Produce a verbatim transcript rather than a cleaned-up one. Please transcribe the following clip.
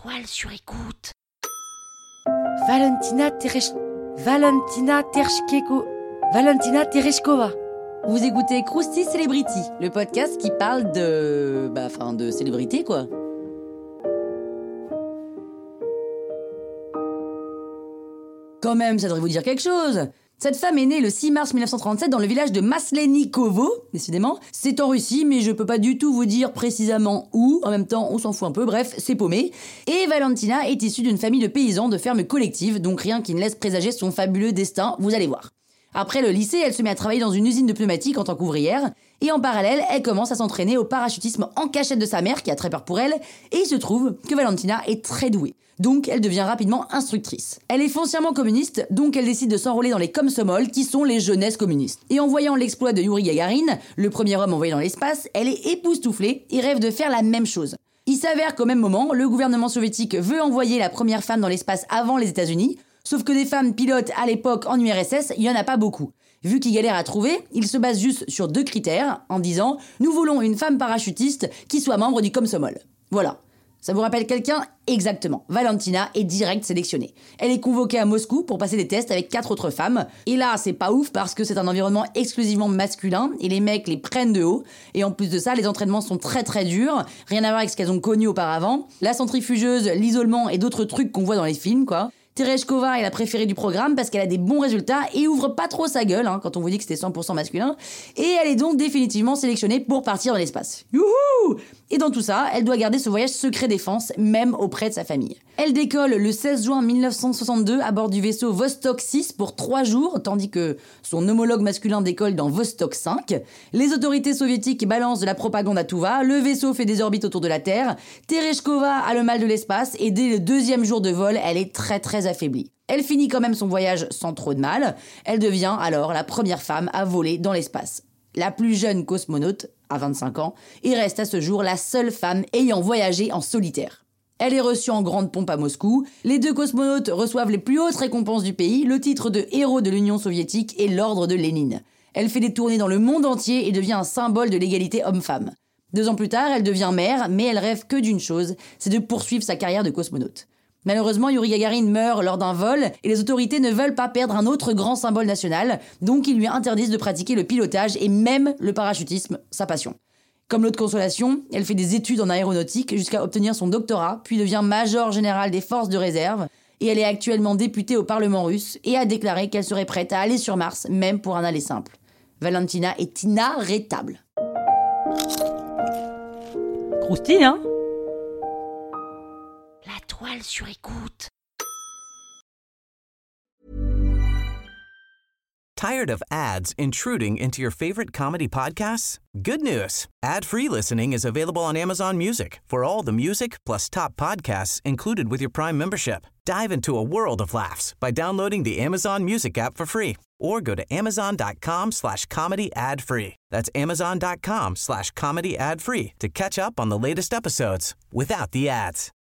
toile sur écoute. Valentina Teresh... Valentina Tereshkeko... Valentina Tereshkova. Vous écoutez Krusty Celebrity, le podcast qui parle de... Bah, enfin, de célébrité, quoi. Quand même, ça devrait vous dire quelque chose. Cette femme est née le six mars mille neuf cent trente-sept dans le village de Maslenikovo, décidément. C'est en Russie, mais je peux pas du tout vous dire précisément où. En même temps, on s'en fout un peu, bref, c'est paumé. Et Valentina est issue d'une famille de paysans de ferme collective, donc rien qui ne laisse présager son fabuleux destin, vous allez voir. Après le lycée, elle se met à travailler dans une usine de pneumatiques en tant qu'ouvrière, et en parallèle, elle commence à s'entraîner au parachutisme en cachette de sa mère, qui a très peur pour elle, et il se trouve que Valentina est très douée. Donc, elle devient rapidement instructrice. Elle est foncièrement communiste, donc elle décide de s'enrôler dans les Komsomol, qui sont les jeunesses communistes. Et en voyant l'exploit de Youri Gagarin, le premier homme envoyé dans l'espace, elle est époustouflée et rêve de faire la même chose. Il s'avère qu'au même moment, le gouvernement soviétique veut envoyer la première femme dans l'espace avant les États-Unis, sauf que des femmes pilotes à l'époque en U R S S, il y en a pas beaucoup. Vu qu'il galère à trouver, il se base juste sur deux critères, en disant « Nous voulons une femme parachutiste qui soit membre du Komsomol ». Voilà. Ça vous rappelle quelqu'un ? Exactement. Valentina est direct sélectionnée. Elle est convoquée à Moscou pour passer des tests avec quatre autres femmes. Et là, c'est pas ouf parce que c'est un environnement exclusivement masculin et les mecs les prennent de haut. Et en plus de ça, les entraînements sont très très durs. Rien à voir avec ce qu'elles ont connu auparavant. La centrifugeuse, l'isolement et d'autres trucs qu'on voit dans les films, quoi. Tereshkova est la préférée du programme parce qu'elle a des bons résultats et ouvre pas trop sa gueule hein, quand on vous dit que c'était cent pour cent masculin. Et elle est donc définitivement sélectionnée pour partir dans l'espace. Youhou ! Et dans tout ça, elle doit garder ce voyage secret défense, même auprès de sa famille. Elle décolle le seize juin mille neuf cent soixante-deux à bord du vaisseau Vostok six pour trois jours, tandis que son homologue masculin décolle dans Vostok cinq. Les autorités soviétiques balancent de la propagande à tout va, le vaisseau fait des orbites autour de la Terre, Tereshkova a le mal de l'espace et dès le deuxième jour de vol, elle est très très affaiblie. Elle finit quand même son voyage sans trop de mal. Elle devient alors la première femme à voler dans l'espace. La plus jeune cosmonaute, à vingt-cinq ans, et reste à ce jour la seule femme ayant voyagé en solitaire. Elle est reçue en grande pompe à Moscou. Les deux cosmonautes reçoivent les plus hautes récompenses du pays, le titre de héros de l'Union soviétique et l'ordre de Lénine. Elle fait des tournées dans le monde entier et devient un symbole de l'égalité homme-femme. Deux ans plus tard, elle devient mère, mais elle rêve que d'une chose, c'est de poursuivre sa carrière de cosmonaute. Malheureusement, Youri Gagarin meurt lors d'un vol et les autorités ne veulent pas perdre un autre grand symbole national, donc ils lui interdisent de pratiquer le pilotage et même le parachutisme, sa passion. Comme l'autre consolation, elle fait des études en aéronautique jusqu'à obtenir son doctorat, puis devient major général des forces de réserve, et elle est actuellement députée au Parlement russe et a déclaré qu'elle serait prête à aller sur Mars, même pour un aller simple. Valentina est inarrêtable. Krusty, hein ? La toile sur écoute. Tired of ads intruding into your favorite comedy podcasts? Good news. Ad-free listening is available on Amazon Music for all the music plus top podcasts included with your Prime membership. Dive into a world of laughs by downloading the Amazon Music app for free or go to amazon.com slash comedy ad free. That's amazon.com slash comedy ad free to catch up on the latest episodes without the ads.